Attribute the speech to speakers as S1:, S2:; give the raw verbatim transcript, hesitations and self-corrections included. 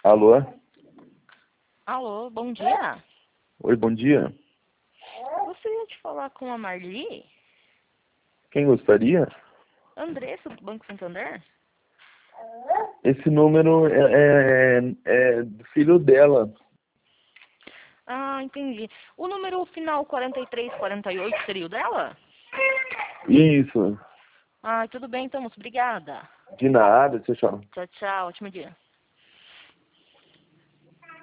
S1: Alô?
S2: Alô, bom dia.
S1: Oi, bom dia.
S2: Gostaria de falar com a Marli?
S1: Quem gostaria?
S2: Andressa, do Banco Santander?
S1: Esse número é, é, é do filho dela.
S2: Ah, entendi. O número final quarenta e três quarenta e oito seria o dela?
S1: Isso.
S2: Ah, tudo bem, então, moço. Obrigada.
S1: De nada, tchau, tchau.
S2: Tchau, tchau. Ótimo dia.